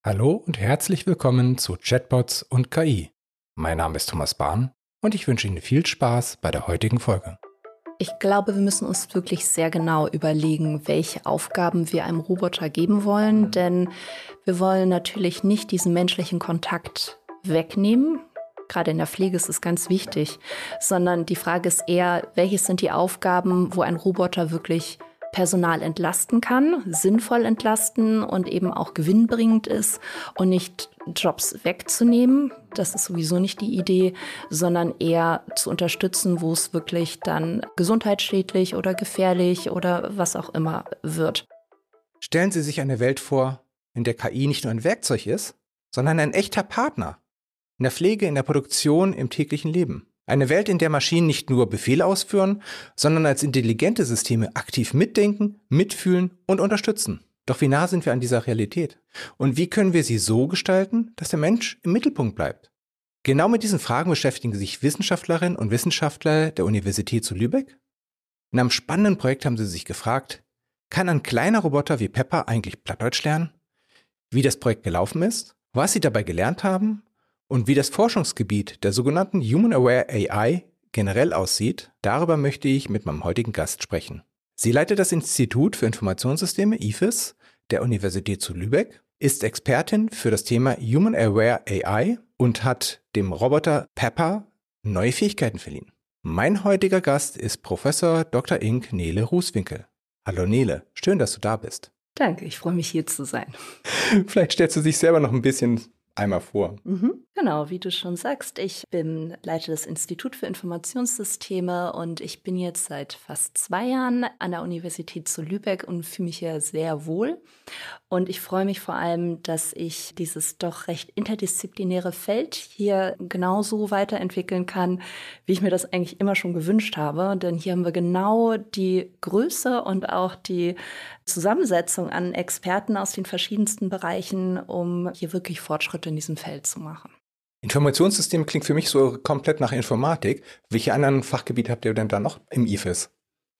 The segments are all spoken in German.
Hallo und herzlich willkommen zu Chatbots und KI. Mein Name ist Thomas Bahn und ich wünsche Ihnen viel Spaß bei der heutigen Folge. Ich glaube, wir müssen uns wirklich sehr genau überlegen, welche Aufgaben wir einem Roboter geben wollen, denn wir wollen natürlich nicht diesen menschlichen Kontakt wegnehmen. Gerade in der Pflege ist es ganz wichtig, sondern die Frage ist eher, welches sind die Aufgaben, wo ein Roboter wirklich Personal entlasten kann, sinnvoll entlasten und eben auch gewinnbringend ist und nicht Jobs wegzunehmen. Das ist sowieso nicht die Idee, sondern eher zu unterstützen, wo es wirklich dann gesundheitsschädlich oder gefährlich oder was auch immer wird. Stellen Sie sich eine Welt vor, in der KI nicht nur ein Werkzeug ist, sondern ein echter Partner. In der Pflege, in der Produktion, im täglichen Leben. Eine Welt, in der Maschinen nicht nur Befehle ausführen, sondern als intelligente Systeme aktiv mitdenken, mitfühlen und unterstützen. Doch wie nah sind wir an dieser Realität? Und wie können wir sie so gestalten, dass der Mensch im Mittelpunkt bleibt? Genau mit diesen Fragen beschäftigen sich Wissenschaftlerinnen und Wissenschaftler der Universität zu Lübeck. In einem spannenden Projekt haben sie sich gefragt, kann ein kleiner Roboter wie Pepper eigentlich Plattdeutsch lernen? Wie das Projekt gelaufen ist, was sie dabei gelernt haben und wie das Forschungsgebiet der sogenannten Human-Aware AI generell aussieht, darüber möchte ich mit meinem heutigen Gast sprechen. Sie leitet das Institut für Informationssysteme IFIS der Universität zu Lübeck, ist Expertin für das Thema Human-Aware AI und hat dem Roboter Pepper neue Fähigkeiten verliehen. Mein heutiger Gast ist Professor Dr. Ing. Nele Rußwinkel. Hallo Nele, schön, dass du da bist. Danke, ich freue mich hier zu sein. Vielleicht stellst du dich selber noch ein bisschen einmal vor. Genau, wie du schon sagst, ich leite das Institut für Informationssysteme und ich bin jetzt seit fast 2 Jahren an der Universität zu Lübeck und fühle mich hier sehr wohl. Und ich freue mich vor allem, dass ich dieses doch recht interdisziplinäre Feld hier genauso weiterentwickeln kann, wie ich mir das eigentlich immer schon gewünscht habe. Denn hier haben wir genau die Größe und auch die Zusammensetzung an Experten aus den verschiedensten Bereichen, um hier wirklich Fortschritte in diesem Feld zu machen. Informationssystem klingt für mich so komplett nach Informatik. Welche anderen Fachgebiete habt ihr denn da noch im IFIS?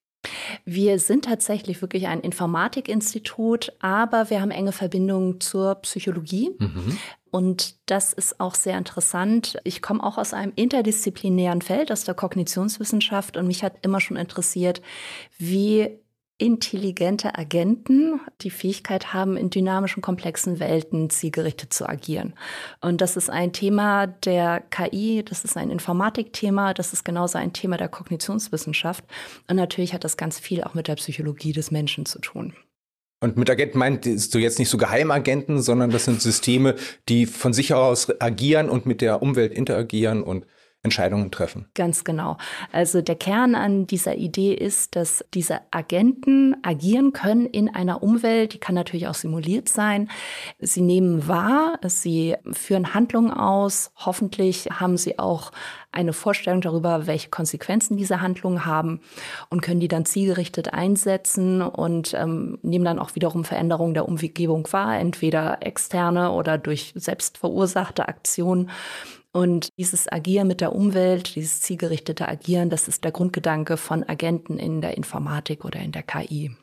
Wir sind tatsächlich wirklich ein Informatikinstitut, aber wir haben enge Verbindungen zur Psychologie. Und das ist auch sehr interessant. Ich komme auch aus einem interdisziplinären Feld, aus der Kognitionswissenschaft. Und mich hat immer schon interessiert, wie intelligente Agenten die Fähigkeit haben, in dynamischen, komplexen Welten zielgerichtet zu agieren. Und das ist ein Thema der KI, das ist ein Informatikthema, das ist genauso ein Thema der Kognitionswissenschaft. Und natürlich hat das ganz viel auch mit der Psychologie des Menschen zu tun. Und mit Agenten meinst du jetzt nicht so Geheimagenten, sondern das sind Systeme, die von sich aus agieren und mit der Umwelt interagieren und Entscheidungen treffen. Ganz genau. Also der Kern an dieser Idee ist, dass diese Agenten agieren können in einer Umwelt, die kann natürlich auch simuliert sein. Sie nehmen wahr, sie führen Handlungen aus. Hoffentlich haben sie auch eine Vorstellung darüber, welche Konsequenzen diese Handlungen haben und können die dann zielgerichtet einsetzen und nehmen dann auch wiederum Veränderungen der Umgebung wahr, entweder externe oder durch selbst verursachte Aktionen. Und dieses Agieren mit der Umwelt, dieses zielgerichtete Agieren, das ist der Grundgedanke von Agenten in der Informatik oder in der KI.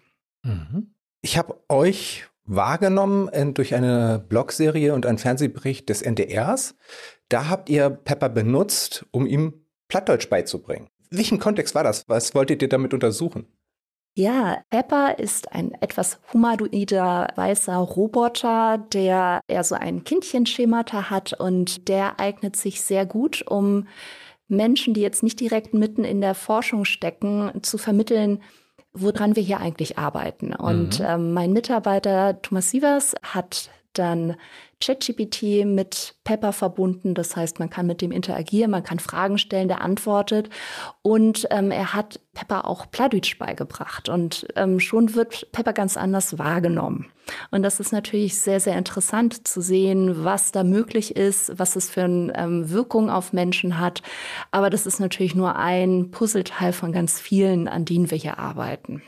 Ich habe euch wahrgenommen durch eine Blogserie und einen Fernsehbericht des NDRs. Da habt ihr Pepper benutzt, um ihm Plattdeutsch beizubringen. In welchem Kontext war das? Was wolltet ihr damit untersuchen? Ja, Pepper ist ein etwas humanoider weißer Roboter, der eher so ein Kindchenschemata hat und der eignet sich sehr gut, um Menschen, die jetzt nicht direkt mitten in der Forschung stecken, zu vermitteln, woran wir hier eigentlich arbeiten. Und mein Mitarbeiter Thomas Sievers hat dann ChatGPT mit Pepper verbunden. Das heißt, man kann mit dem interagieren, man kann Fragen stellen, der antwortet. Und er hat Pepper auch Plattdeutsch beigebracht. Und schon wird Pepper ganz anders wahrgenommen. Und das ist natürlich sehr, sehr interessant zu sehen, was da möglich ist, was es für eine Wirkung auf Menschen hat. Aber das ist natürlich nur ein Puzzleteil von ganz vielen, an denen wir hier arbeiten.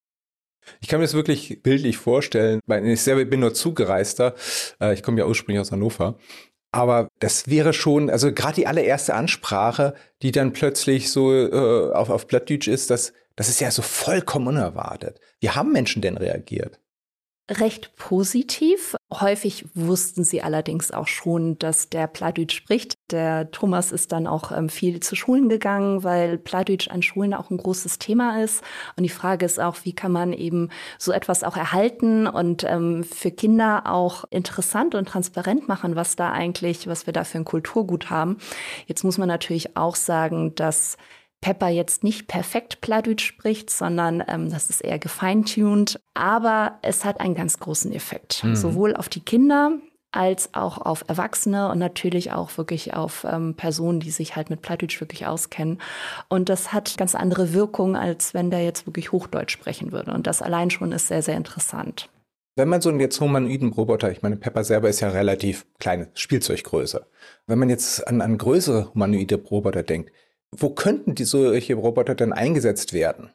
Ich kann mir das wirklich bildlich vorstellen, weil ich selber bin nur Zugereister. Ich komme ja ursprünglich aus Hannover. Aber das wäre schon, also gerade die allererste Ansprache, die dann plötzlich so auf Plattdeutsch ist, das ist ja so vollkommen unerwartet. Wie haben Menschen denn reagiert? Recht positiv. Häufig wussten sie allerdings auch schon, dass der Plattdeutsch spricht. Der Thomas ist dann auch viel zu Schulen gegangen, weil Plattdeutsch an Schulen auch ein großes Thema ist. Und die Frage ist auch, wie kann man eben so etwas auch erhalten und für Kinder auch interessant und transparent machen, was wir da für ein Kulturgut haben. Jetzt muss man natürlich auch sagen, dass Pepper jetzt nicht perfekt Plattdeutsch spricht, sondern das ist eher gefeintuned. Aber es hat einen ganz großen Effekt, sowohl auf die Kinder als auch auf Erwachsene und natürlich auch wirklich auf Personen, die sich halt mit Plattdeutsch wirklich auskennen. Und das hat ganz andere Wirkung, als wenn der jetzt wirklich Hochdeutsch sprechen würde. Und das allein schon ist sehr, sehr interessant. Wenn man so einen jetzt humanoiden Roboter, ich meine, Pepper selber ist ja relativ kleine Spielzeuggröße. Wenn man jetzt an größere humanoide Roboter denkt, wo könnten solche Roboter denn eingesetzt werden?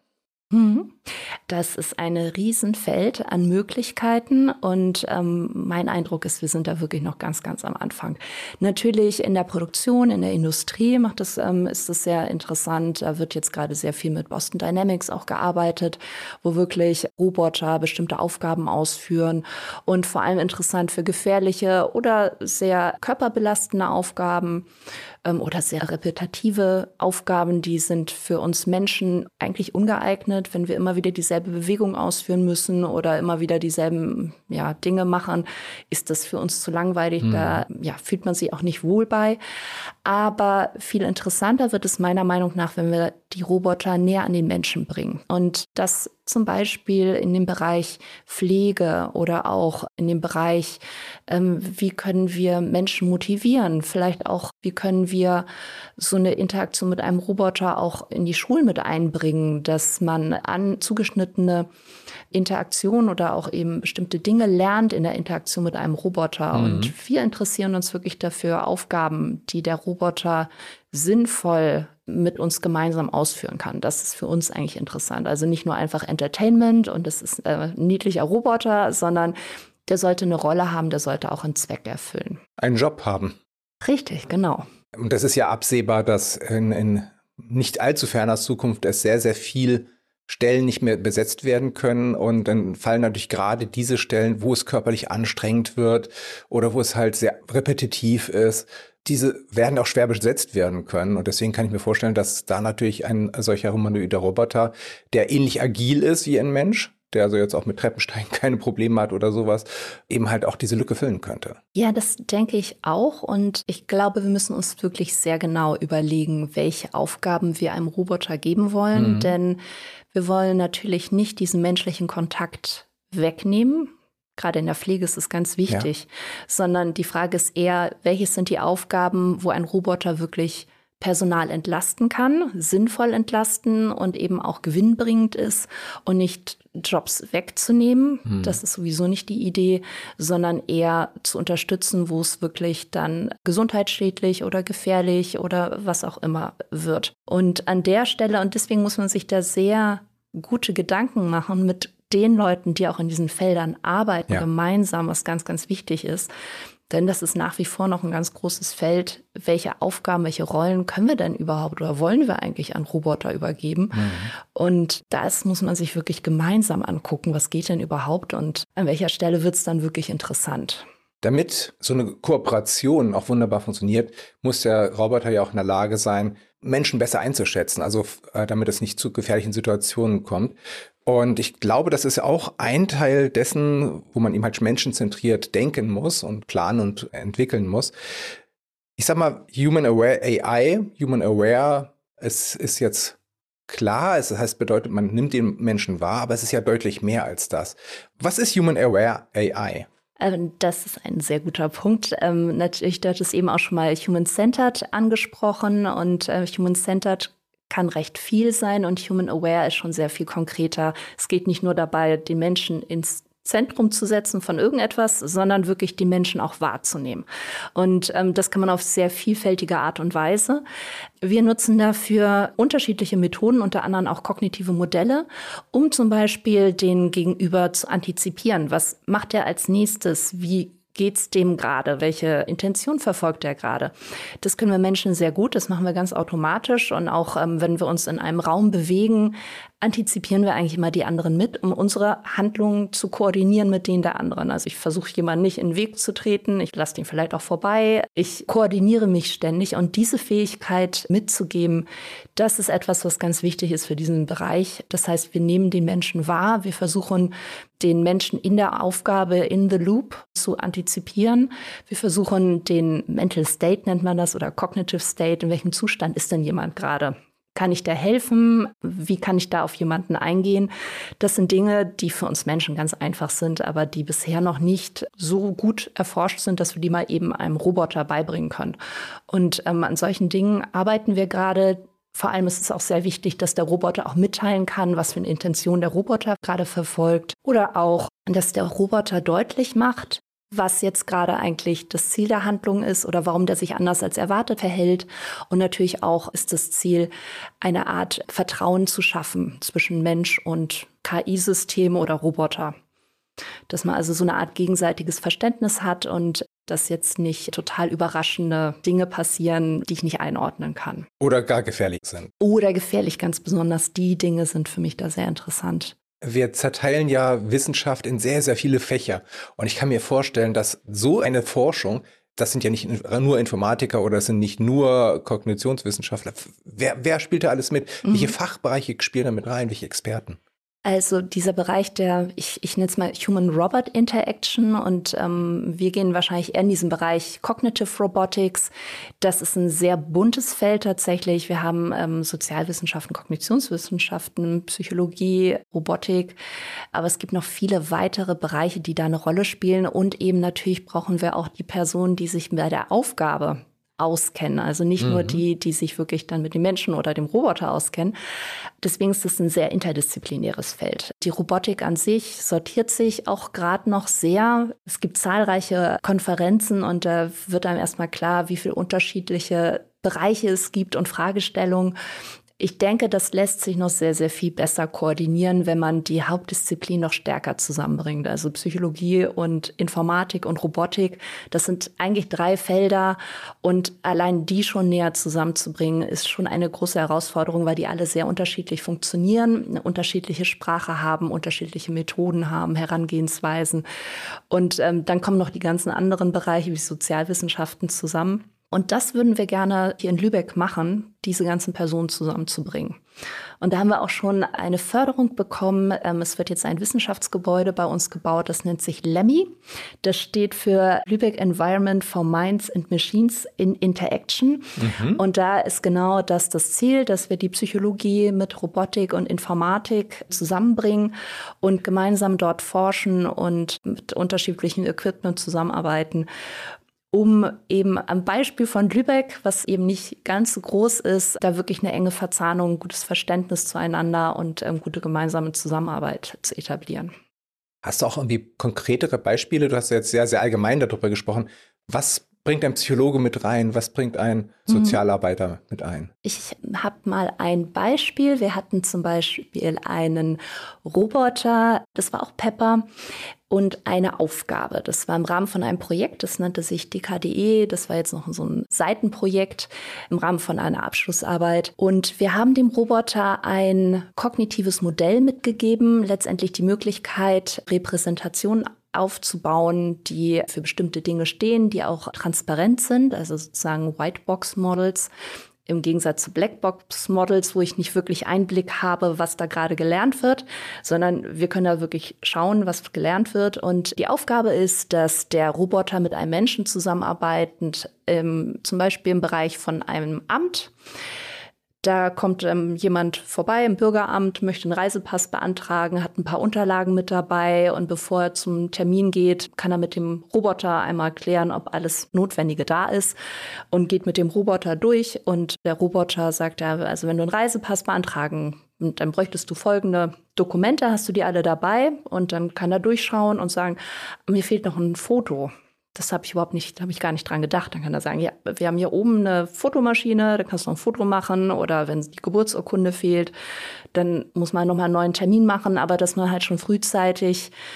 Das ist ein Riesenfeld an Möglichkeiten und mein Eindruck ist, wir sind da wirklich noch ganz, ganz am Anfang. Natürlich in der Produktion, in der Industrie ist es sehr interessant. Da wird jetzt gerade sehr viel mit Boston Dynamics auch gearbeitet, wo wirklich Roboter bestimmte Aufgaben ausführen und vor allem interessant für gefährliche oder sehr körperbelastende Aufgaben oder sehr repetitive Aufgaben, die sind für uns Menschen eigentlich ungeeignet, wenn wir immer wieder dieselbe Bewegung ausführen müssen oder immer wieder dieselben Dinge machen, ist das für uns zu langweilig. Da fühlt man sich auch nicht wohl bei. Aber viel interessanter wird es meiner Meinung nach, wenn wir die Roboter näher an den Menschen bringen. Und das zum Beispiel in dem Bereich Pflege oder auch in dem Bereich, wie können wir Menschen motivieren? Vielleicht auch, wie können wir so eine Interaktion mit einem Roboter auch in die Schulen mit einbringen, dass man an zugeschnittene Interaktion oder auch eben bestimmte Dinge lernt in der Interaktion mit einem Roboter. Und wir interessieren uns wirklich dafür Aufgaben, die der Roboter sinnvoll mit uns gemeinsam ausführen kann. Das ist für uns eigentlich interessant. Also nicht nur einfach Entertainment und es ist ein niedlicher Roboter, sondern der sollte eine Rolle haben, der sollte auch einen Zweck erfüllen. Einen Job haben. Richtig, genau. Und das ist ja absehbar, dass in nicht allzu ferner Zukunft es sehr, sehr viel Stellen nicht mehr besetzt werden können und dann fallen natürlich gerade diese Stellen, wo es körperlich anstrengend wird oder wo es halt sehr repetitiv ist, diese werden auch schwer besetzt werden können und deswegen kann ich mir vorstellen, dass da natürlich ein solcher humanoider Roboter, der ähnlich agil ist wie ein Mensch, der also jetzt auch mit Treppensteigen keine Probleme hat oder sowas, eben halt auch diese Lücke füllen könnte. Ja, das denke ich auch und ich glaube, wir müssen uns wirklich sehr genau überlegen, welche Aufgaben wir einem Roboter geben wollen, denn wir wollen natürlich nicht diesen menschlichen Kontakt wegnehmen. Gerade in der Pflege ist es ganz wichtig, sondern die Frage ist eher, welches sind die Aufgaben, wo ein Roboter wirklich Personal entlasten kann, sinnvoll entlasten und eben auch gewinnbringend ist und nicht Jobs wegzunehmen. Das ist sowieso nicht die Idee, sondern eher zu unterstützen, wo es wirklich dann gesundheitsschädlich oder gefährlich oder was auch immer wird. Und an der Stelle, und deswegen muss man sich da sehr gute Gedanken machen mit den Leuten, die auch in diesen Feldern arbeiten, gemeinsam, was ganz, ganz wichtig ist. Denn das ist nach wie vor noch ein ganz großes Feld. Welche Aufgaben, welche Rollen können wir denn überhaupt oder wollen wir eigentlich an Roboter übergeben? Und das muss man sich wirklich gemeinsam angucken. Was geht denn überhaupt und an welcher Stelle wird es dann wirklich interessant? Damit so eine Kooperation auch wunderbar funktioniert, muss der Roboter ja auch in der Lage sein, Menschen besser einzuschätzen, also damit es nicht zu gefährlichen Situationen kommt. Und ich glaube, das ist ja auch ein Teil dessen, wo man eben halt menschenzentriert denken muss und planen und entwickeln muss. Ich sag mal, Human Aware AI, Human Aware, es ist jetzt klar, es heißt, bedeutet, man nimmt den Menschen wahr, aber es ist ja deutlich mehr als das. Was ist Human Aware AI? Das ist ein sehr guter Punkt. Natürlich, du hattest eben auch schon mal Human-Centered angesprochen und Human-Centered kann recht viel sein und Human-Aware ist schon sehr viel konkreter. Es geht nicht nur dabei, den Menschen ins Zentrum zu setzen von irgendetwas, sondern wirklich die Menschen auch wahrzunehmen. Und das kann man auf sehr vielfältige Art und Weise. Wir nutzen dafür unterschiedliche Methoden, unter anderem auch kognitive Modelle, um zum Beispiel den Gegenüber zu antizipieren. Was macht er als nächstes? Wie geht's dem gerade? Welche Intention verfolgt er gerade? Das können wir Menschen sehr gut, das machen wir ganz automatisch. Und auch wenn wir uns in einem Raum bewegen, antizipieren wir eigentlich immer die anderen mit, um unsere Handlungen zu koordinieren mit denen der anderen. Also ich versuche jemanden nicht in den Weg zu treten, ich lasse den vielleicht auch vorbei. Ich koordiniere mich ständig und diese Fähigkeit mitzugeben, das ist etwas, was ganz wichtig ist für diesen Bereich. Das heißt, wir nehmen den Menschen wahr, wir versuchen den Menschen in der Aufgabe in the loop zu antizipieren. Wir versuchen den Mental State, nennt man das, oder Cognitive State, in welchem Zustand ist denn jemand gerade? Kann ich da helfen? Wie kann ich da auf jemanden eingehen? Das sind Dinge, die für uns Menschen ganz einfach sind, aber die bisher noch nicht so gut erforscht sind, dass wir die mal eben einem Roboter beibringen können. Und an solchen Dingen arbeiten wir gerade. Vor allem ist es auch sehr wichtig, dass der Roboter auch mitteilen kann, was für eine Intention der Roboter gerade verfolgt. Oder auch, dass der Roboter deutlich macht, was jetzt gerade eigentlich das Ziel der Handlung ist oder warum der sich anders als erwartet verhält. Und natürlich auch ist das Ziel, eine Art Vertrauen zu schaffen zwischen Mensch und KI-System oder Roboter. Dass man also so eine Art gegenseitiges Verständnis hat und dass jetzt nicht total überraschende Dinge passieren, die ich nicht einordnen kann. Oder gar gefährlich sind. Oder gefährlich, ganz besonders die Dinge sind für mich da sehr interessant. Wir zerteilen ja Wissenschaft in sehr, sehr viele Fächer. Und ich kann mir vorstellen, dass so eine Forschung, das sind ja nicht nur Informatiker oder das sind nicht nur Kognitionswissenschaftler. Wer spielt da alles mit? Welche Fachbereiche spielen da mit rein? Welche Experten? Also dieser Bereich ich nenne es mal Human-Robot-Interaction und wir gehen wahrscheinlich eher in diesen Bereich Cognitive Robotics. Das ist ein sehr buntes Feld tatsächlich. Wir haben Sozialwissenschaften, Kognitionswissenschaften, Psychologie, Robotik. Aber es gibt noch viele weitere Bereiche, die da eine Rolle spielen. Und eben natürlich brauchen wir auch die Personen, die sich bei der Aufgabe auskennen. Also nicht nur die sich wirklich dann mit dem Menschen oder dem Roboter auskennen. Deswegen ist es ein sehr interdisziplinäres Feld. Die Robotik an sich sortiert sich auch gerade noch sehr. Es gibt zahlreiche Konferenzen und da wird einem erstmal klar, wie viele unterschiedliche Bereiche es gibt und Fragestellungen. Ich denke, das lässt sich noch sehr, sehr viel besser koordinieren, wenn man die Hauptdisziplin noch stärker zusammenbringt. Also Psychologie und Informatik und Robotik, das sind eigentlich 3 Felder. Und allein die schon näher zusammenzubringen, ist schon eine große Herausforderung, weil die alle sehr unterschiedlich funktionieren, eine unterschiedliche Sprache haben, unterschiedliche Methoden haben, Herangehensweisen. Und dann kommen noch die ganzen anderen Bereiche wie Sozialwissenschaften zusammen. Und das würden wir gerne hier in Lübeck machen, diese ganzen Personen zusammenzubringen. Und da haben wir auch schon eine Förderung bekommen. Es wird jetzt ein Wissenschaftsgebäude bei uns gebaut, das nennt sich LEMMI. Das steht für Lübeck Environment for Minds and Machines in Interaction. Und da ist genau das Ziel, dass wir die Psychologie mit Robotik und Informatik zusammenbringen und gemeinsam dort forschen und mit unterschiedlichen Equipment zusammenarbeiten, um eben am Beispiel von Lübeck, was eben nicht ganz so groß ist, da wirklich eine enge Verzahnung, gutes Verständnis zueinander und gute gemeinsame Zusammenarbeit zu etablieren. Hast du auch irgendwie konkretere Beispiele? Du hast ja jetzt sehr, sehr allgemein darüber gesprochen. Was bringt ein Psychologe mit rein? Was bringt ein Sozialarbeiter mit ein? Ich habe mal ein Beispiel. Wir hatten zum Beispiel einen Roboter, das war auch Pepper, und eine Aufgabe. Das war im Rahmen von einem Projekt, das nannte sich DKDE. Das war jetzt noch so ein Seitenprojekt im Rahmen von einer Abschlussarbeit. Und wir haben dem Roboter ein kognitives Modell mitgegeben, letztendlich die Möglichkeit, Repräsentationen aufzubauen, die für bestimmte Dinge stehen, die auch transparent sind, also sozusagen Whitebox-Models. Im Gegensatz zu Blackbox-Models, wo ich nicht wirklich Einblick habe, was da gerade gelernt wird, sondern wir können da wirklich schauen, was gelernt wird. Und die Aufgabe ist, dass der Roboter mit einem Menschen zusammenarbeitet, zum Beispiel im Bereich von einem Amt. Da kommt jemand vorbei im Bürgeramt, möchte einen Reisepass beantragen, hat ein paar Unterlagen mit dabei und bevor er zum Termin geht, kann er mit dem Roboter einmal klären, ob alles Notwendige da ist und geht mit dem Roboter durch und der Roboter sagt ja, also wenn du einen Reisepass beantragen, dann bräuchtest du folgende Dokumente, hast du die alle dabei und dann kann er durchschauen und sagen, mir fehlt noch ein Foto. Das habe ich gar nicht dran gedacht. Dann kann er sagen, ja, wir haben hier oben eine Fotomaschine, da kannst du noch ein Foto machen oder wenn die Geburtsurkunde fehlt, dann muss man nochmal einen neuen Termin machen, aber dass man halt schon frühzeitig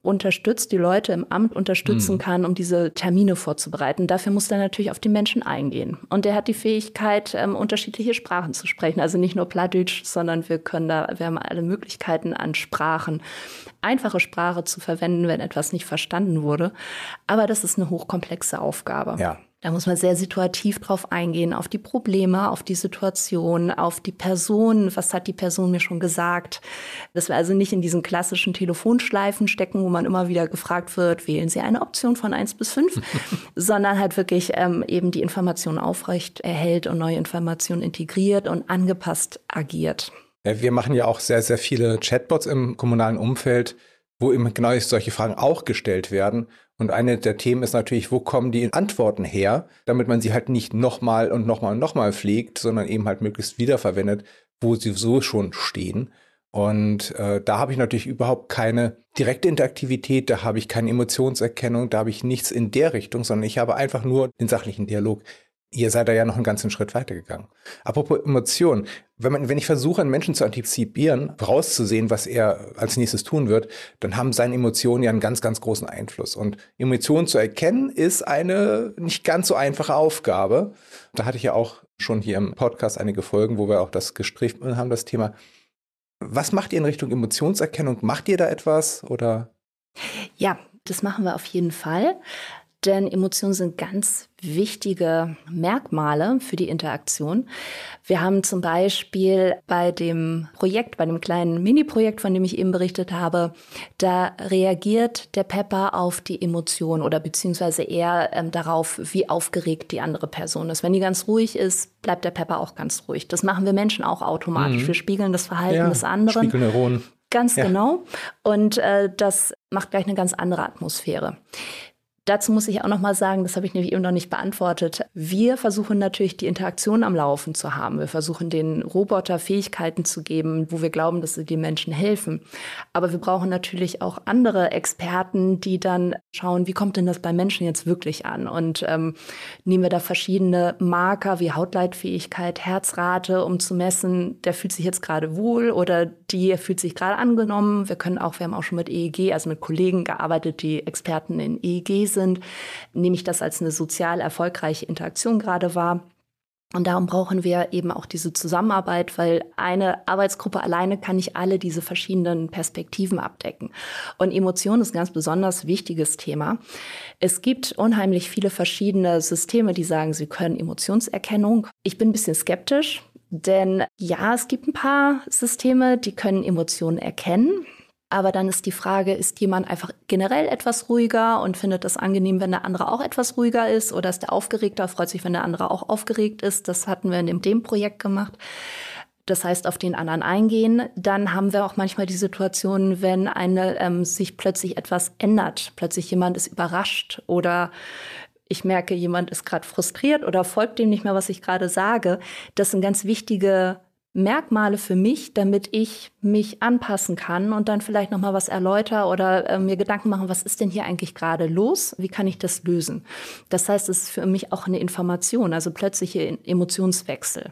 unterstützt, die Leute im Amt unterstützen kann, um diese Termine vorzubereiten. Dafür muss er natürlich auf die Menschen eingehen. Und er hat die Fähigkeit, unterschiedliche Sprachen zu sprechen. Also nicht nur Plattdeutsch, sondern wir haben alle Möglichkeiten an Sprachen. Einfache Sprache zu verwenden, wenn etwas nicht verstanden wurde. Aber das ist eine hochkomplexe Aufgabe. Ja. Da muss man sehr situativ drauf eingehen, auf die Probleme, auf die Situation, auf die Person. Was hat die Person mir schon gesagt? Dass wir also nicht in diesen klassischen Telefonschleifen stecken, wo man immer wieder gefragt wird, wählen Sie eine Option von 1 bis 5, sondern halt wirklich eben die Information aufrecht erhält und neue Informationen integriert und angepasst agiert. Ja, wir machen ja auch sehr, sehr viele Chatbots im kommunalen Umfeld, wo eben genau solche Fragen auch gestellt werden. Und eine der Themen ist natürlich, wo kommen die Antworten her, damit man sie halt nicht nochmal und nochmal und nochmal pflegt, sondern eben halt möglichst wiederverwendet, wo sie so schon stehen. Und da habe ich natürlich überhaupt keine direkte Interaktivität, da habe ich keine Emotionserkennung, da habe ich nichts in der Richtung, sondern ich habe einfach nur den sachlichen Dialog. Ihr seid da ja noch einen ganzen Schritt weitergegangen. Apropos Emotionen, wenn ich versuche, einen Menschen zu antizipieren, vorauszusehen, was er als nächstes tun wird, dann haben seine Emotionen ja einen ganz, ganz großen Einfluss. Und Emotionen zu erkennen, ist eine nicht ganz so einfache Aufgabe. Da hatte ich ja auch schon hier im Podcast einige Folgen, wo wir auch das Gespräch haben, das Thema. Was macht ihr in Richtung Emotionserkennung? Macht ihr da etwas oder? Ja, das machen wir auf jeden Fall. Denn Emotionen sind ganz wichtige Merkmale für die Interaktion. Wir haben zum Beispiel bei dem kleinen Mini-Projekt, von dem ich eben berichtet habe, da reagiert der Pepper auf die Emotion oder beziehungsweise eher darauf, wie aufgeregt die andere Person ist. Wenn die ganz ruhig ist, bleibt der Pepper auch ganz ruhig. Das machen wir Menschen auch automatisch. Wir spiegeln das Verhalten des anderen. Spiegelneuronen. Ganz genau. Und das macht gleich eine ganz andere Atmosphäre. Dazu muss ich auch noch mal sagen, das habe ich nämlich eben noch nicht beantwortet. Wir versuchen natürlich, die Interaktion am Laufen zu haben. Wir versuchen, den Roboter Fähigkeiten zu geben, wo wir glauben, dass sie den Menschen helfen. Aber wir brauchen natürlich auch andere Experten, die dann schauen, wie kommt denn das bei Menschen jetzt wirklich an? Und nehmen wir da verschiedene Marker wie Hautleitfähigkeit, Herzrate, um zu messen, der fühlt sich jetzt gerade wohl oder die fühlt sich gerade angenommen. Wir haben auch schon mit EEG, also mit Kollegen gearbeitet, die Experten in EEG sind. Nehme ich das als eine sozial erfolgreiche Interaktion gerade wahr. Und darum brauchen wir eben auch diese Zusammenarbeit, weil eine Arbeitsgruppe alleine kann nicht alle diese verschiedenen Perspektiven abdecken. Und Emotion ist ein ganz besonders wichtiges Thema. Es gibt unheimlich viele verschiedene Systeme, die sagen, sie können Emotionserkennung. Ich bin ein bisschen skeptisch, denn ja, es gibt ein paar Systeme, die können Emotionen erkennen. Aber dann ist die Frage, ist jemand einfach generell etwas ruhiger und findet das angenehm, wenn der andere auch etwas ruhiger ist? Oder ist der aufgeregter, freut sich, wenn der andere auch aufgeregt ist? Das hatten wir in dem Projekt gemacht. Das heißt, auf den anderen eingehen. Dann haben wir auch manchmal die Situation, wenn sich plötzlich etwas ändert. Plötzlich jemand ist überrascht oder ich merke, jemand ist gerade frustriert oder folgt dem nicht mehr, was ich gerade sage. Das sind ganz wichtige Merkmale für mich, damit ich mich anpassen kann und dann vielleicht noch mal was erläutere oder mir Gedanken machen, was ist denn hier eigentlich gerade los? Wie kann ich das lösen? Das heißt, es ist für mich auch eine Information, also plötzliche Emotionswechsel.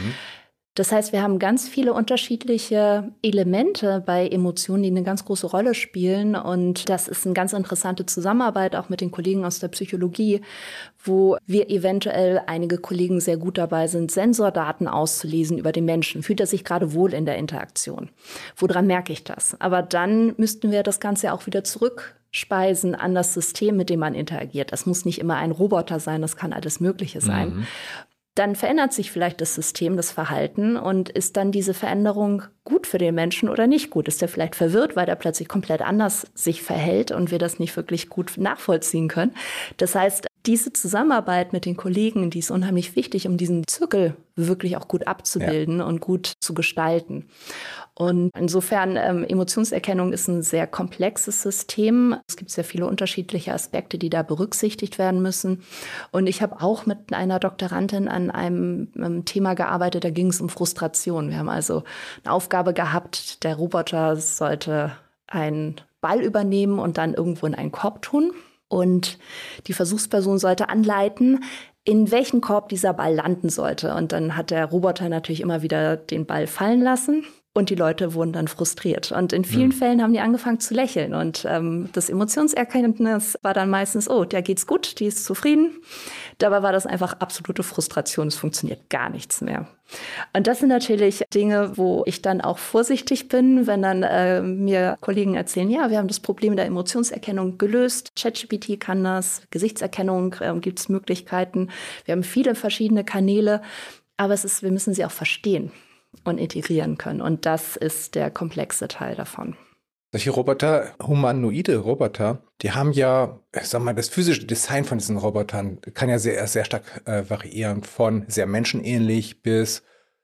Das heißt, wir haben ganz viele unterschiedliche Elemente bei Emotionen, die eine ganz große Rolle spielen. Und das ist eine ganz interessante Zusammenarbeit auch mit den Kollegen aus der Psychologie, wo wir eventuell einige Kollegen sehr gut dabei sind, Sensordaten auszulesen über den Menschen. Fühlt er sich gerade wohl in der Interaktion? Woran merke ich das? Aber dann müssten wir das Ganze auch wieder zurückspeisen an das System, mit dem man interagiert. Das muss nicht immer ein Roboter sein, das kann alles Mögliche sein. Dann verändert sich vielleicht das System, das Verhalten und ist dann diese Veränderung gut für den Menschen oder nicht gut? Ist er vielleicht verwirrt, weil er plötzlich komplett anders sich verhält und wir das nicht wirklich gut nachvollziehen können? Das heißt, diese Zusammenarbeit mit den Kollegen, die ist unheimlich wichtig, um diesen Zirkel wirklich auch gut abzubilden und gut zu gestalten. Und insofern, Emotionserkennung ist ein sehr komplexes System. Es gibt sehr viele unterschiedliche Aspekte, die da berücksichtigt werden müssen. Und ich habe auch mit einer Doktorandin an einem Thema gearbeitet, da ging es um Frustration. Wir haben also eine Aufgabe gehabt, der Roboter sollte einen Ball übernehmen und dann irgendwo in einen Korb tun. Und die Versuchsperson sollte anleiten, in welchen Korb dieser Ball landen sollte. Und dann hat der Roboter natürlich immer wieder den Ball fallen lassen. Und die Leute wurden dann frustriert. Und in vielen Fällen haben die angefangen zu lächeln. Und das Emotionserkenntnis war dann meistens, oh, der geht's gut, die ist zufrieden. Dabei war das einfach absolute Frustration. Es funktioniert gar nichts mehr. Und das sind natürlich Dinge, wo ich dann auch vorsichtig bin, wenn dann mir Kollegen erzählen, ja, wir haben das Problem der Emotionserkennung gelöst. ChatGPT kann das, Gesichtserkennung gibt es Möglichkeiten. Wir haben viele verschiedene Kanäle. Aber wir müssen sie auch verstehen und integrieren können. Und das ist der komplexe Teil davon. Solche Roboter, humanoide Roboter, die haben ja, ich sag mal, das physische Design von diesen Robotern kann ja sehr, sehr stark variieren, von sehr menschenähnlich bis,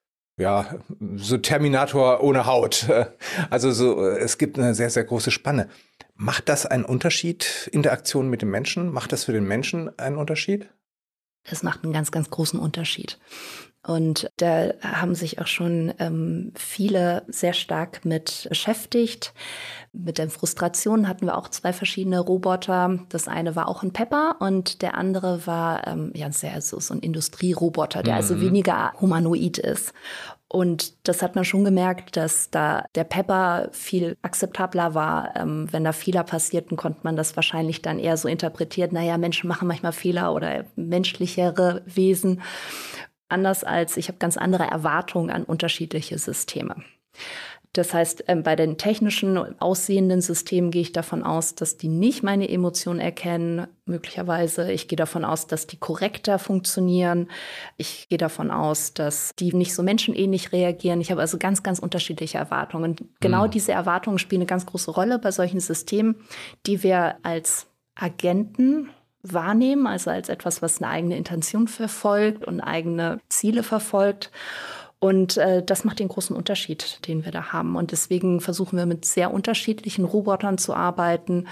ja, so Terminator ohne Haut. Also es gibt eine sehr, sehr große Spanne. Macht das einen Unterschied, Interaktion mit dem Menschen? Macht das für den Menschen einen Unterschied? Das macht einen ganz, ganz großen Unterschied. Und da haben sich auch schon viele sehr stark mit beschäftigt. Mit der Frustration hatten wir auch 2 verschiedene Roboter. Das eine war auch ein Pepper und der andere war so ein Industrieroboter, der also weniger humanoid ist. Und das hat man schon gemerkt, dass da der Pepper viel akzeptabler war. Wenn da Fehler passierten, konnte man das wahrscheinlich dann eher so interpretieren, naja, Menschen machen manchmal Fehler oder menschlichere Wesen. Anders als, ich habe ganz andere Erwartungen an unterschiedliche Systeme. Das heißt, bei den technischen aussehenden Systemen gehe ich davon aus, dass die nicht meine Emotionen erkennen, möglicherweise. Ich gehe davon aus, dass die korrekter funktionieren. Ich gehe davon aus, dass die nicht so menschenähnlich reagieren. Ich habe also ganz, ganz unterschiedliche Erwartungen. Und genau diese Erwartungen spielen eine ganz große Rolle bei solchen Systemen, die wir als Agenten wahrnehmen, also als etwas, was eine eigene Intention verfolgt und eigene Ziele verfolgt. Und das macht den großen Unterschied, den wir da haben. Und deswegen versuchen wir mit sehr unterschiedlichen Robotern zu arbeiten,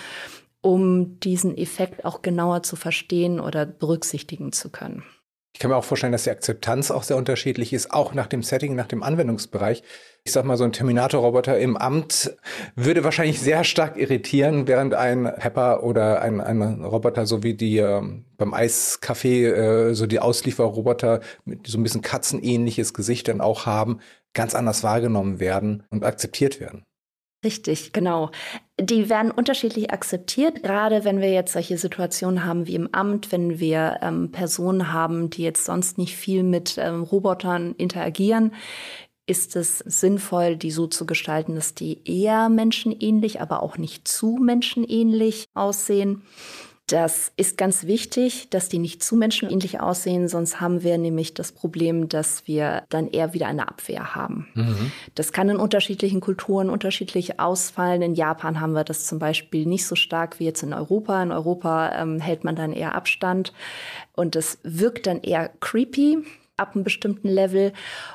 um diesen Effekt auch genauer zu verstehen oder berücksichtigen zu können. Ich kann mir auch vorstellen, dass die Akzeptanz auch sehr unterschiedlich ist, auch nach dem Setting, nach dem Anwendungsbereich. Ich sag mal, so ein Terminator-Roboter im Amt würde wahrscheinlich sehr stark irritieren, während ein Pepper oder ein Roboter, so wie die beim Eiscafé, so die Auslieferroboter mit so ein bisschen katzenähnliches Gesicht dann auch haben, ganz anders wahrgenommen werden und akzeptiert werden. Richtig, genau. Die werden unterschiedlich akzeptiert, gerade wenn wir jetzt solche Situationen haben wie im Amt, wenn wir Personen haben, die jetzt sonst nicht viel mit Robotern interagieren, ist es sinnvoll, die so zu gestalten, dass die eher menschenähnlich, aber auch nicht zu menschenähnlich aussehen. Das ist ganz wichtig, dass die nicht zu menschenähnlich aussehen, sonst haben wir nämlich das Problem, dass wir dann eher wieder eine Abwehr haben. Das kann in unterschiedlichen Kulturen unterschiedlich ausfallen. In Japan haben wir das zum Beispiel nicht so stark wie jetzt in Europa. In Europa hält man dann eher Abstand und das wirkt dann eher creepy ab einem bestimmten Level.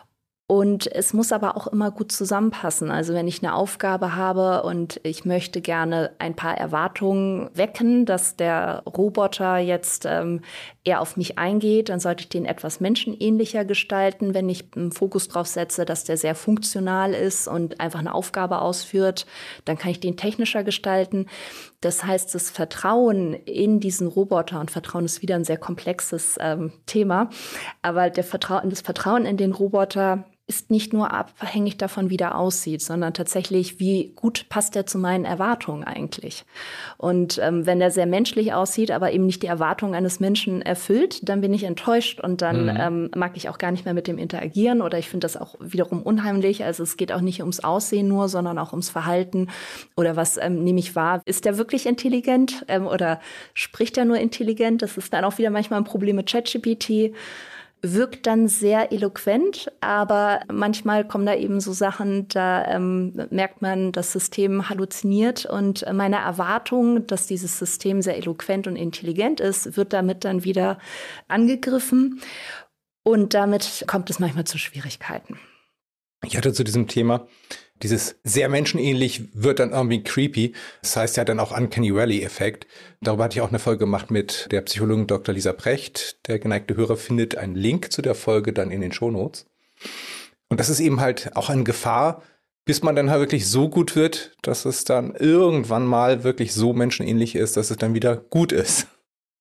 Und es muss aber auch immer gut zusammenpassen. Also wenn ich eine Aufgabe habe und ich möchte gerne ein paar Erwartungen wecken, dass der Roboter jetzt eher auf mich eingeht, dann sollte ich den etwas menschenähnlicher gestalten. Wenn ich einen Fokus drauf setze, dass der sehr funktional ist und einfach eine Aufgabe ausführt, dann kann ich den technischer gestalten. Das heißt, das Vertrauen in diesen Roboter, und Vertrauen ist wieder ein sehr komplexes Thema, aber das Vertrauen in den Roboter ist nicht nur abhängig davon, wie der aussieht, sondern tatsächlich, wie gut passt er zu meinen Erwartungen eigentlich. Und wenn der sehr menschlich aussieht, aber eben nicht die Erwartungen eines Menschen erfüllt, dann bin ich enttäuscht und dann mag ich auch gar nicht mehr mit dem interagieren oder ich finde das auch wiederum unheimlich. Also es geht auch nicht ums Aussehen nur, sondern auch ums Verhalten oder was nehme ich wahr. Ist der wirklich intelligent oder spricht er nur intelligent? Das ist dann auch wieder manchmal ein Problem mit ChatGPT. Wirkt dann sehr eloquent, aber manchmal kommen da eben so Sachen, da merkt man, das System halluziniert und meine Erwartung, dass dieses System sehr eloquent und intelligent ist, wird damit dann wieder angegriffen und damit kommt es manchmal zu Schwierigkeiten. Ich hatte zu diesem Thema, dieses sehr menschenähnlich wird dann irgendwie creepy. Das heißt ja dann auch Uncanny Valley-Effekt. Darüber hatte ich auch eine Folge gemacht mit der Psychologin Dr. Lisa Precht. Der geneigte Hörer findet einen Link zu der Folge dann in den Shownotes. Und das ist eben halt auch eine Gefahr, bis man dann halt wirklich so gut wird, dass es dann irgendwann mal wirklich so menschenähnlich ist, dass es dann wieder gut ist.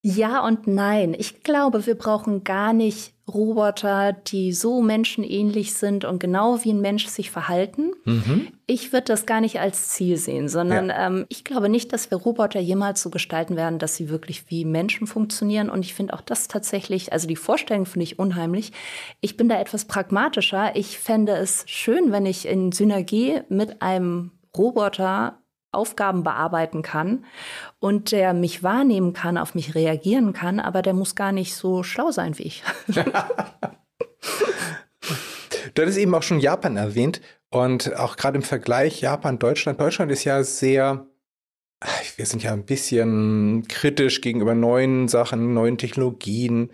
Ja und nein. Ich glaube, wir brauchen gar nicht Roboter, die so menschenähnlich sind und genau wie ein Mensch sich verhalten. Ich würde das gar nicht als Ziel sehen, sondern ich glaube nicht, dass wir Roboter jemals so gestalten werden, dass sie wirklich wie Menschen funktionieren. Und ich finde auch das tatsächlich, also die Vorstellung finde ich unheimlich. Ich bin da etwas pragmatischer. Ich fände es schön, wenn ich in Synergie mit einem Roboter Aufgaben bearbeiten kann und der mich wahrnehmen kann, auf mich reagieren kann, aber der muss gar nicht so schlau sein wie ich. Du hattest eben auch schon Japan erwähnt und auch gerade im Vergleich Japan-Deutschland. Deutschland ist ja sehr, wir sind ja ein bisschen kritisch gegenüber neuen Sachen, neuen Technologien.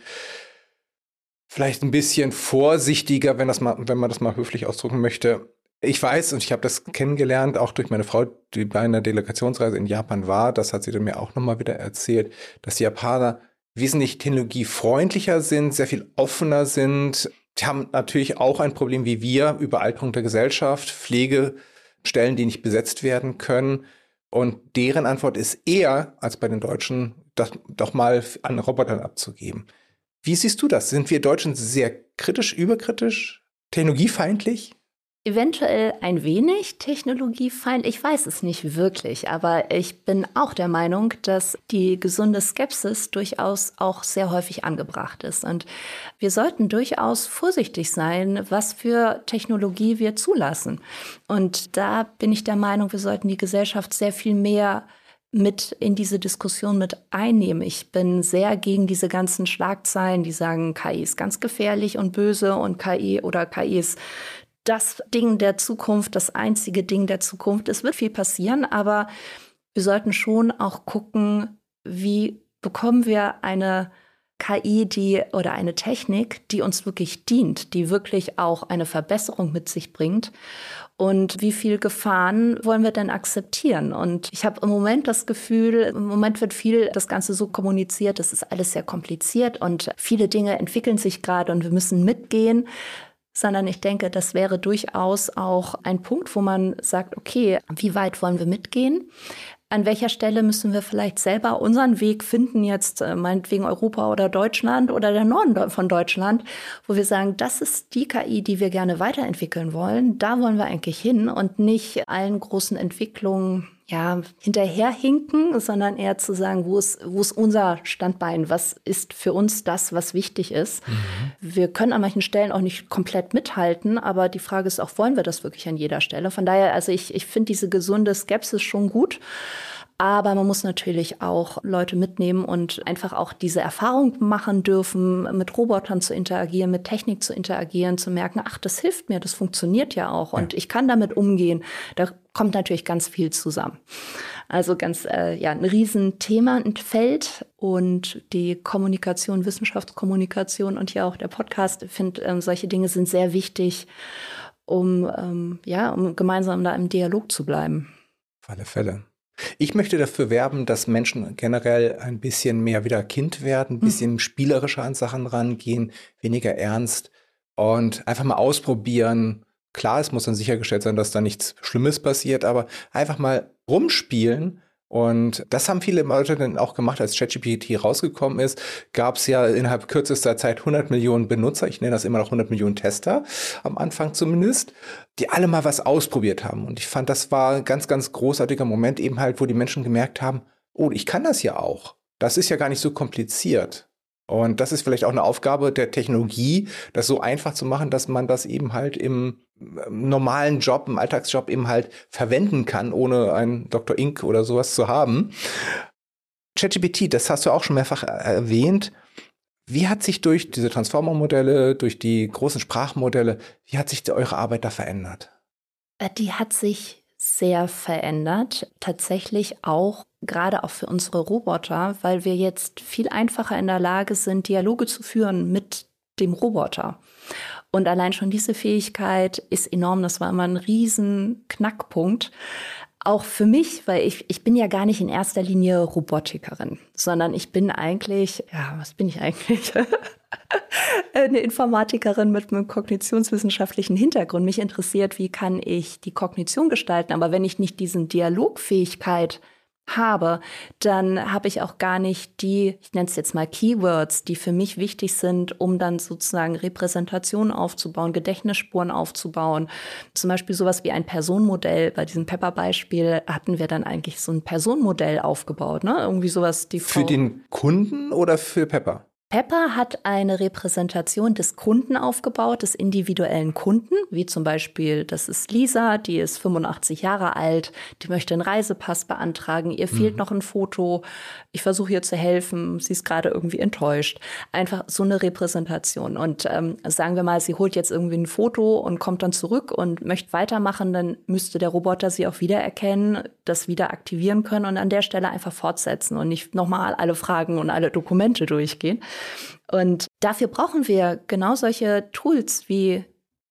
Vielleicht ein bisschen vorsichtiger, wenn man das mal höflich ausdrücken möchte. Ich weiß, und ich habe das kennengelernt, auch durch meine Frau, die bei einer Delegationsreise in Japan war, das hat sie dann mir auch nochmal wieder erzählt, dass die Japaner wesentlich technologiefreundlicher sind, sehr viel offener sind. Die haben natürlich auch ein Problem wie wir, Überalterung der Gesellschaft, Pflegestellen, die nicht besetzt werden können. Und deren Antwort ist eher, als bei den Deutschen, das doch mal an Robotern abzugeben. Wie siehst du das? Sind wir Deutschen sehr kritisch, überkritisch, technologiefeindlich? Eventuell ein wenig technologiefeindlich, ich weiß es nicht wirklich, aber ich bin auch der Meinung, dass die gesunde Skepsis durchaus auch sehr häufig angebracht ist. Und wir sollten durchaus vorsichtig sein, was für Technologie wir zulassen. Und da bin ich der Meinung, wir sollten die Gesellschaft sehr viel mehr mit in diese Diskussion mit einnehmen. Ich bin sehr gegen diese ganzen Schlagzeilen, die sagen, KI ist ganz gefährlich und böse und KI ist das Ding der Zukunft, das einzige Ding der Zukunft. Es wird viel passieren, aber wir sollten schon auch gucken, wie bekommen wir eine KI, oder eine Technik, die uns wirklich dient, die wirklich auch eine Verbesserung mit sich bringt. Und wie viel Gefahren wollen wir denn akzeptieren? Und ich habe im Moment das Gefühl, im Moment wird viel das Ganze so kommuniziert, das ist alles sehr kompliziert und viele Dinge entwickeln sich gerade und wir müssen mitgehen. Sondern ich denke, das wäre durchaus auch ein Punkt, wo man sagt, okay, wie weit wollen wir mitgehen? An welcher Stelle müssen wir vielleicht selber unseren Weg finden, jetzt meinetwegen Europa oder Deutschland oder der Norden von Deutschland, wo wir sagen, das ist die KI, die wir gerne weiterentwickeln wollen. Da wollen wir eigentlich hin und nicht allen großen Entwicklungen hinterherhinken, sondern eher zu sagen, wo ist unser Standbein? Was ist für uns das, was wichtig ist? Wir können an manchen Stellen auch nicht komplett mithalten, aber die Frage ist auch, wollen wir das wirklich an jeder Stelle? Von daher, also ich finde diese gesunde Skepsis schon gut. Aber man muss natürlich auch Leute mitnehmen und einfach auch diese Erfahrung machen dürfen, mit Robotern zu interagieren, mit Technik zu interagieren, zu merken, ach, das hilft mir, das funktioniert ja auch und ich kann damit umgehen. Da kommt natürlich ganz viel zusammen. Also ein Riesenthema, ein Feld und die Kommunikation, Wissenschaftskommunikation und ja auch der Podcast, ich finde, solche Dinge sind sehr wichtig, um gemeinsam da im Dialog zu bleiben. Auf alle Fälle. Ich möchte dafür werben, dass Menschen generell ein bisschen mehr wieder Kind werden, ein bisschen spielerischer an Sachen rangehen, weniger ernst und einfach mal ausprobieren. Klar, es muss dann sichergestellt sein, dass da nichts Schlimmes passiert, aber einfach mal rumspielen. Und das haben viele Leute dann auch gemacht, als ChatGPT rausgekommen ist, gab es ja innerhalb kürzester Zeit 100 Millionen Benutzer, ich nenne das immer noch 100 Millionen Tester, am Anfang zumindest, die alle mal was ausprobiert haben. Und ich fand, das war ein ganz, ganz großartiger Moment eben halt, wo die Menschen gemerkt haben, oh, ich kann das ja auch. Das ist ja gar nicht so kompliziert. Und das ist vielleicht auch eine Aufgabe der Technologie, das so einfach zu machen, dass man das eben halt im normalen Job, im Alltagsjob eben halt verwenden kann, ohne einen Dr. Inc. oder sowas zu haben. ChatGPT, das hast du auch schon mehrfach erwähnt. Wie hat sich durch diese Transformer-Modelle, durch die großen Sprachmodelle, wie hat sich eure Arbeit da verändert? Die hat sich sehr verändert. Tatsächlich auch, gerade auch für unsere Roboter, weil wir jetzt viel einfacher in der Lage sind, Dialoge zu führen mit dem Roboter. Und allein schon diese Fähigkeit ist enorm. Das war immer ein riesen Knackpunkt. Auch für mich, weil ich bin ja gar nicht in erster Linie Robotikerin, sondern ich bin eigentlich, was bin ich eigentlich? Eine Informatikerin mit einem kognitionswissenschaftlichen Hintergrund. Mich interessiert, wie kann ich die Kognition gestalten. Aber wenn ich nicht diesen Dialogfähigkeit habe, dann habe ich auch gar nicht die, ich nenne es jetzt mal Keywords, die für mich wichtig sind, um dann sozusagen Repräsentationen aufzubauen, Gedächtnisspuren aufzubauen. Zum Beispiel sowas wie ein Personenmodell. Bei diesem Pepper-Beispiel hatten wir dann eigentlich so ein Personenmodell aufgebaut, ne? Irgendwie sowas, die Frau. Für den Kunden oder für Pepper? Pepper hat eine Repräsentation des Kunden aufgebaut, des individuellen Kunden, wie zum Beispiel, das ist Lisa, die ist 85 Jahre alt, die möchte einen Reisepass beantragen, ihr fehlt noch ein Foto, ich versuche ihr zu helfen, sie ist gerade irgendwie enttäuscht. Einfach so eine Repräsentation. Und sagen wir mal, sie holt jetzt irgendwie ein Foto und kommt dann zurück und möchte weitermachen, dann müsste der Roboter sie auch wiedererkennen, das wieder aktivieren können und an der Stelle einfach fortsetzen und nicht nochmal alle Fragen und alle Dokumente durchgehen. Und dafür brauchen wir genau solche Tools wie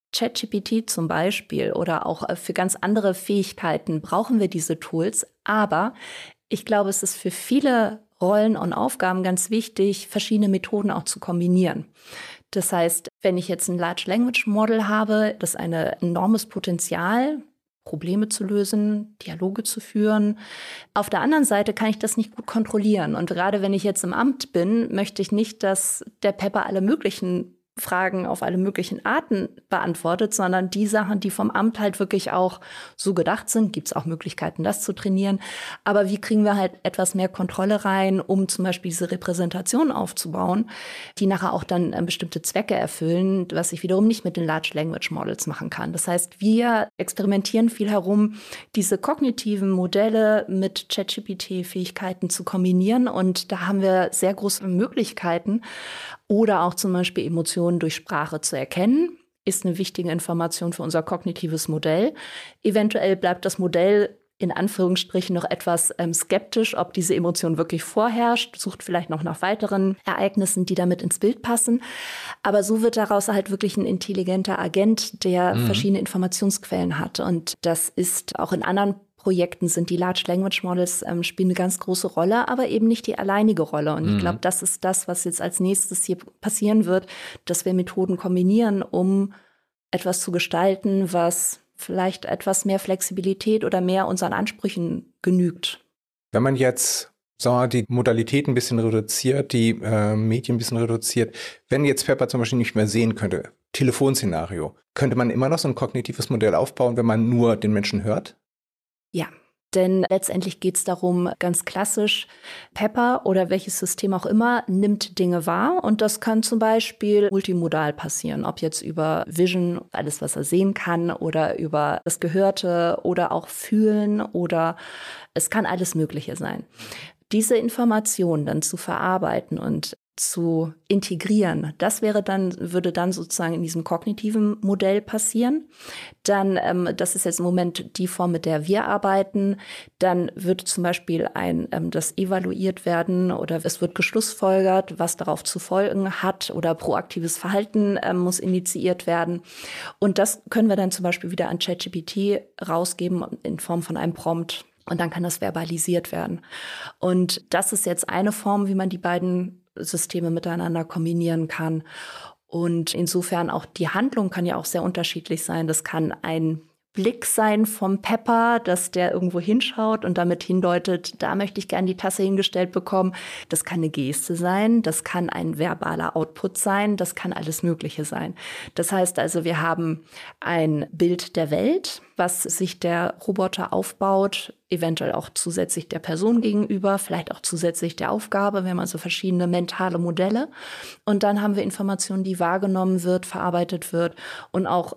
ChatGPT zum Beispiel oder auch für ganz andere Fähigkeiten brauchen wir diese Tools. Aber ich glaube, es ist für viele Rollen und Aufgaben ganz wichtig, verschiedene Methoden auch zu kombinieren. Das heißt, wenn ich jetzt ein Large Language Model habe, das ein enormes Potenzial Probleme zu lösen, Dialoge zu führen. Auf der anderen Seite kann ich das nicht gut kontrollieren. Und gerade wenn ich jetzt im Amt bin, möchte ich nicht, dass der Pepper alle möglichen Fragen auf alle möglichen Arten beantwortet, sondern die Sachen, die vom Amt halt wirklich auch so gedacht sind, gibt es auch Möglichkeiten, das zu trainieren. Aber wie kriegen wir halt etwas mehr Kontrolle rein, um zum Beispiel diese Repräsentation aufzubauen, die nachher auch dann bestimmte Zwecke erfüllen, was ich wiederum nicht mit den Large Language Models machen kann. Das heißt, wir experimentieren viel herum, diese kognitiven Modelle mit ChatGPT-Fähigkeiten zu kombinieren. Und da haben wir sehr große Möglichkeiten. Oder auch zum Beispiel Emotionen durch Sprache zu erkennen, ist eine wichtige Information für unser kognitives Modell. Eventuell bleibt das Modell in Anführungsstrichen noch etwas skeptisch, ob diese Emotion wirklich vorherrscht, sucht vielleicht noch nach weiteren Ereignissen, die damit ins Bild passen. Aber so wird daraus halt wirklich ein intelligenter Agent, der verschiedene Informationsquellen hat. Und das ist auch in anderen Projekten sind die Large Language Models spielen eine ganz große Rolle, aber eben nicht die alleinige Rolle. Und ich glaube, das ist das, was jetzt als nächstes hier passieren wird, dass wir Methoden kombinieren, um etwas zu gestalten, was vielleicht etwas mehr Flexibilität oder mehr unseren Ansprüchen genügt. Wenn man jetzt, sagen wir mal, die Modalität ein bisschen reduziert, die Medien ein bisschen reduziert, wenn jetzt Pepper zum Beispiel nicht mehr sehen könnte, Telefonszenario, könnte man immer noch so ein kognitives Modell aufbauen, wenn man nur den Menschen hört? Ja, denn letztendlich geht es darum, ganz klassisch, Pepper oder welches System auch immer nimmt Dinge wahr. Und das kann zum Beispiel multimodal passieren, ob jetzt über Vision, alles, was er sehen kann, oder über das Gehörte oder auch Fühlen oder es kann alles Mögliche sein. Diese Information dann zu verarbeiten und zu integrieren, das würde dann sozusagen in diesem kognitiven Modell passieren. Dann, das ist jetzt im Moment die Form, mit der wir arbeiten, dann wird zum Beispiel das evaluiert werden oder es wird geschlussfolgert, was darauf zu folgen hat oder proaktives Verhalten muss initiiert werden. Und das können wir dann zum Beispiel wieder an ChatGPT rausgeben in Form von einem Prompt. Und dann kann das verbalisiert werden. Und das ist jetzt eine Form, wie man die beiden Systeme miteinander kombinieren kann. Und insofern auch die Handlung kann ja auch sehr unterschiedlich sein. Das kann ein Blick sein vom Pepper, dass der irgendwo hinschaut und damit hindeutet, da möchte ich gerne die Tasse hingestellt bekommen. Das kann eine Geste sein, das kann ein verbaler Output sein, das kann alles Mögliche sein. Das heißt also, wir haben ein Bild der Welt, was sich der Roboter aufbaut, eventuell auch zusätzlich der Person gegenüber, vielleicht auch zusätzlich der Aufgabe. Wir haben also verschiedene mentale Modelle. Und dann haben wir Informationen, die wahrgenommen wird, verarbeitet wird und auch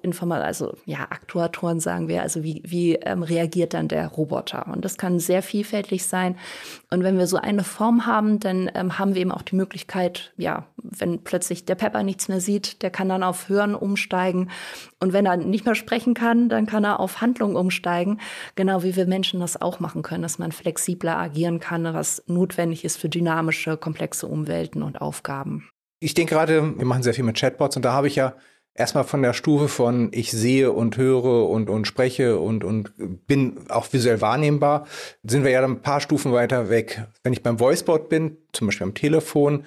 Aktuatoren sagen wir, also wie reagiert dann der Roboter. Und das kann sehr vielfältig sein. Und wenn wir so eine Form haben, dann haben wir eben auch die Möglichkeit, ja, wenn plötzlich der Pepper nichts mehr sieht, der kann dann auf Hören umsteigen. Und wenn er nicht mehr sprechen kann, dann kann er auf Handlung umsteigen. Genau wie wir Menschen das auch machen können, dass man flexibler agieren kann, was notwendig ist für dynamische, komplexe Umwelten und Aufgaben. Ich denke gerade, wir machen sehr viel mit Chatbots und da habe ich ja erstmal von der Stufe von ich sehe und höre und spreche und bin auch visuell wahrnehmbar, sind wir ja ein paar Stufen weiter weg. Wenn ich beim Voicebot bin, zum Beispiel am Telefon,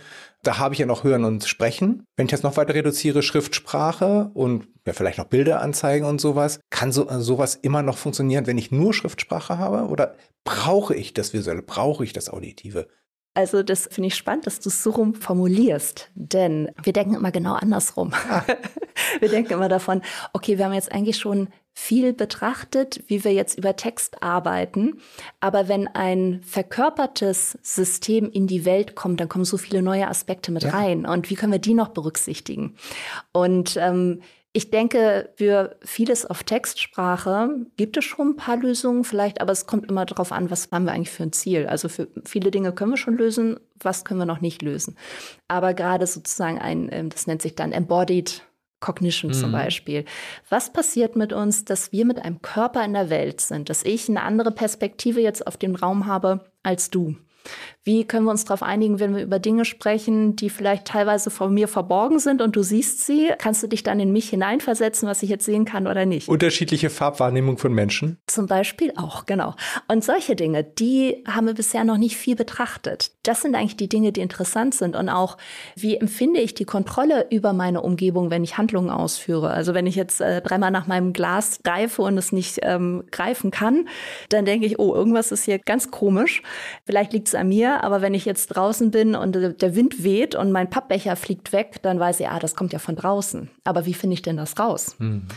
Da habe ich ja noch Hören und Sprechen. Wenn ich jetzt noch weiter reduziere, Schriftsprache und ja, vielleicht noch Bilder anzeigen und sowas, kann sowas immer noch funktionieren, wenn ich nur Schriftsprache habe? Oder brauche ich das Visuelle, brauche ich das Auditive? Also das finde ich spannend, dass du es so rum formulierst, denn wir denken immer genau andersrum. Wir denken immer davon, okay, wir haben jetzt eigentlich schon viel betrachtet, wie wir jetzt über Text arbeiten, aber wenn ein verkörpertes System in die Welt kommt, dann kommen so viele neue Aspekte mit rein und wie können wir die noch berücksichtigen? Und ich denke, für vieles auf Textsprache gibt es schon ein paar Lösungen vielleicht, aber es kommt immer darauf an, was haben wir eigentlich für ein Ziel. Also für viele Dinge können wir schon lösen, was können wir noch nicht lösen. Aber gerade sozusagen das nennt sich dann Embodied Cognition zum Beispiel. Was passiert mit uns, dass wir mit einem Körper in der Welt sind, dass ich eine andere Perspektive jetzt auf den Raum habe als du? Wie können wir uns darauf einigen, wenn wir über Dinge sprechen, die vielleicht teilweise von mir verborgen sind und du siehst sie? Kannst du dich dann in mich hineinversetzen, was ich jetzt sehen kann oder nicht? Unterschiedliche Farbwahrnehmung von Menschen? Zum Beispiel auch, genau. Und solche Dinge, die haben wir bisher noch nicht viel betrachtet. Das sind eigentlich die Dinge, die interessant sind. Und auch, wie empfinde ich die Kontrolle über meine Umgebung, wenn ich Handlungen ausführe? Also wenn ich jetzt dreimal nach meinem Glas greife und es nicht greifen kann, dann denke ich, oh, irgendwas ist hier ganz komisch. Vielleicht liegt es an mir, aber wenn ich jetzt draußen bin und der Wind weht und mein Pappbecher fliegt weg, dann weiß ich, das kommt ja von draußen. Aber wie finde ich denn das raus?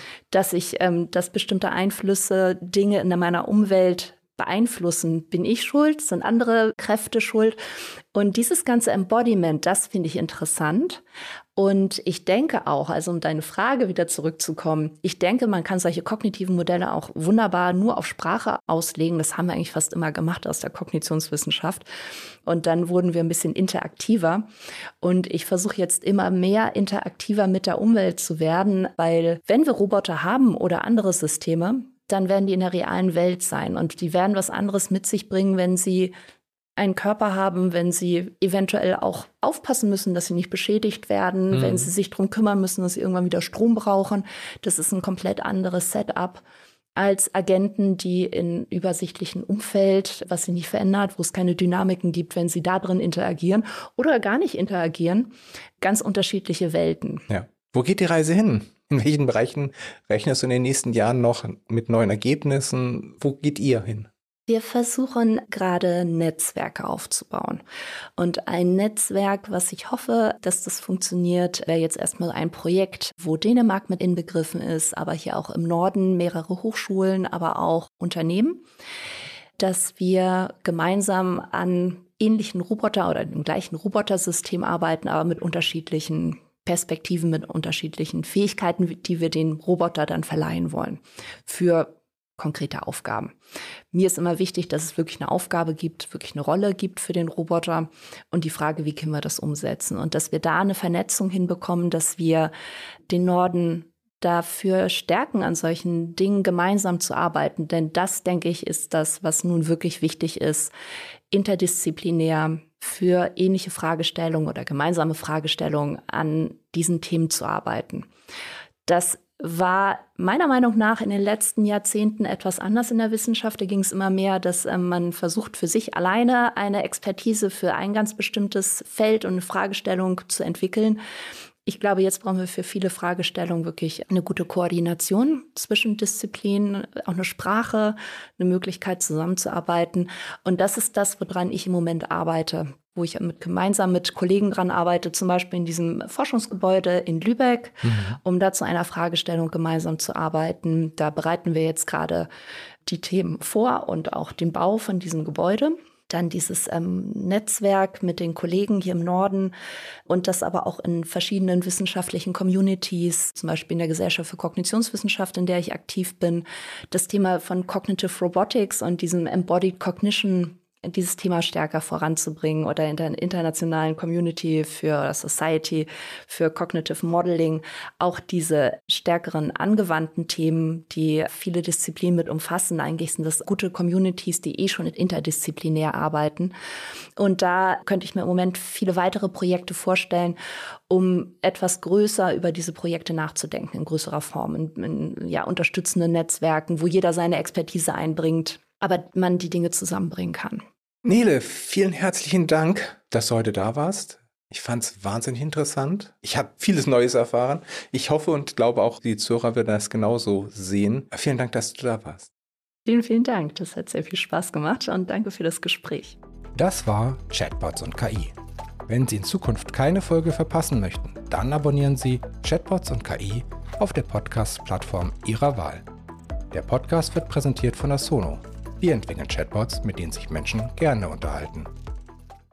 Dass bestimmte Einflüsse Dinge in meiner Umwelt beeinflussen. Bin ich schuld? Sind andere Kräfte schuld? Und dieses ganze Embodiment, das finde ich interessant. Und ich denke auch, also um deine Frage wieder zurückzukommen, ich denke, man kann solche kognitiven Modelle auch wunderbar nur auf Sprache auslegen. Das haben wir eigentlich fast immer gemacht aus der Kognitionswissenschaft. Und dann wurden wir ein bisschen interaktiver. Und ich versuche jetzt immer mehr interaktiver mit der Umwelt zu werden, weil wenn wir Roboter haben oder andere Systeme, dann werden die in der realen Welt sein. Und die werden was anderes mit sich bringen, wenn sie einen Körper haben, wenn sie eventuell auch aufpassen müssen, dass sie nicht beschädigt werden, wenn sie sich darum kümmern müssen, dass sie irgendwann wieder Strom brauchen. Das ist ein komplett anderes Setup als Agenten, die in übersichtlichen Umfeld, was sich nicht verändert, wo es keine Dynamiken gibt, wenn sie da drin interagieren oder gar nicht interagieren. Ganz unterschiedliche Welten. Ja. Wo geht die Reise hin? In welchen Bereichen rechnest du in den nächsten Jahren noch mit neuen Ergebnissen? Wo geht ihr hin? Wir versuchen gerade Netzwerke aufzubauen. Und ein Netzwerk, was ich hoffe, dass das funktioniert, wäre jetzt erstmal ein Projekt, wo Dänemark mit inbegriffen ist, aber hier auch im Norden mehrere Hochschulen, aber auch Unternehmen, dass wir gemeinsam an ähnlichen Roboter oder dem gleichen Robotersystem arbeiten, aber mit unterschiedlichen Perspektiven, mit unterschiedlichen Fähigkeiten, die wir den Roboter dann verleihen wollen für konkrete Aufgaben. Mir ist immer wichtig, dass es wirklich eine Aufgabe gibt, wirklich eine Rolle gibt für den Roboter und die Frage, wie können wir das umsetzen und dass wir da eine Vernetzung hinbekommen, dass wir den Norden dafür stärken, an solchen Dingen gemeinsam zu arbeiten. Denn das, denke ich, ist das, was nun wirklich wichtig ist, interdisziplinär für ähnliche Fragestellungen oder gemeinsame Fragestellungen an diesen Themen zu arbeiten. Das war meiner Meinung nach in den letzten Jahrzehnten etwas anders in der Wissenschaft. Da ging es immer mehr, dass man versucht, für sich alleine eine Expertise für ein ganz bestimmtes Feld und eine Fragestellung zu entwickeln. Ich glaube, jetzt brauchen wir für viele Fragestellungen wirklich eine gute Koordination zwischen Disziplinen, auch eine Sprache, eine Möglichkeit zusammenzuarbeiten. Und das ist das, woran ich im Moment arbeite, wo ich gemeinsam mit Kollegen dran arbeite, zum Beispiel in diesem Forschungsgebäude in Lübeck, um da zu einer Fragestellung gemeinsam zu arbeiten. Da bereiten wir jetzt gerade die Themen vor und auch den Bau von diesem Gebäude. Dann dieses Netzwerk mit den Kollegen hier im Norden und das aber auch in verschiedenen wissenschaftlichen Communities, zum Beispiel in der Gesellschaft für Kognitionswissenschaft, in der ich aktiv bin. Das Thema von Cognitive Robotics und diesem Embodied Cognition, dieses Thema stärker voranzubringen oder in der internationalen Community für Society, für Cognitive Modeling, auch diese stärkeren angewandten Themen, die viele Disziplinen mit umfassen. Eigentlich sind das gute Communities, die schon interdisziplinär arbeiten. Und da könnte ich mir im Moment viele weitere Projekte vorstellen, um etwas größer über diese Projekte nachzudenken, in größerer Form, in unterstützenden Netzwerken, wo jeder seine Expertise einbringt, aber man die Dinge zusammenbringen kann. Nele, vielen herzlichen Dank, dass du heute da warst. Ich fand es wahnsinnig interessant. Ich habe vieles Neues erfahren. Ich hoffe und glaube auch, die Zuhörer werden das genauso sehen. Vielen Dank, dass du da warst. Vielen, vielen Dank. Das hat sehr viel Spaß gemacht und danke für das Gespräch. Das war Chatbots und KI. Wenn Sie in Zukunft keine Folge verpassen möchten, dann abonnieren Sie Chatbots und KI auf der Podcast-Plattform Ihrer Wahl. Der Podcast wird präsentiert von Asono. Wir entwickeln Chatbots, mit denen sich Menschen gerne unterhalten.